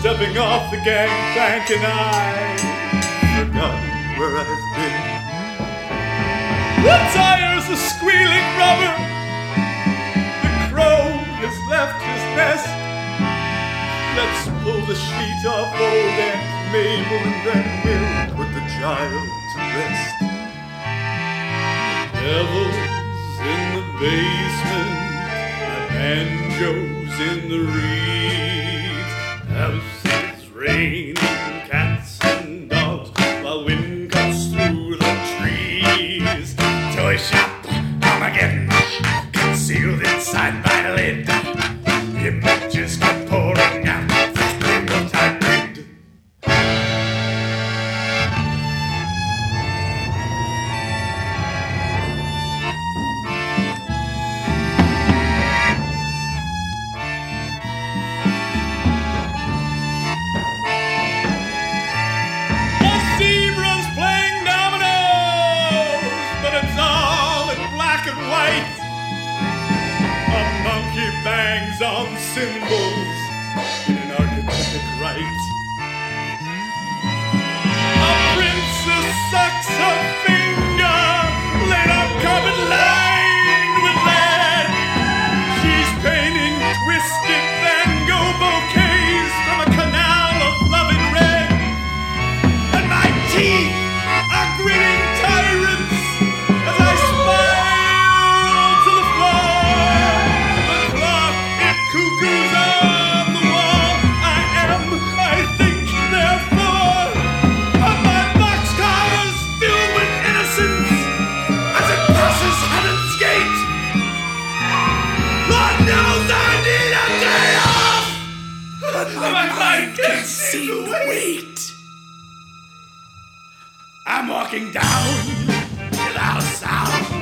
stepping off the gangplank, and I forgot where I've been. The tire's a squealing rubber. The crow has left his nest. Let's pull the sheet off old Aunt Mabel, and then we'll put the child to rest. The devil's in the basement, my banjo's in the reeds. House is raining cats and dogs while wind cuts through the trees. Toy shop Armageddon, concealed inside my lid. Images come pouring out this single time grid. A zebra's playing dominoes, but it's all in black and white. A monkey bangs on cymbals in an archetypic rite. A princess sucks her finger, laid on carpet lined with lead. She's painting twisted Van Gogh bouquets from a canal of loving red. And my teeth are grinning tyrants as I spiral to the floor. The clock, it cuckoos on the wall. I think, therefore. But my boxcar is filled with innocence as it passes heaven's gate. Lord knows I need a day off. My mind can't seem to wait. I'm walking down without a sound.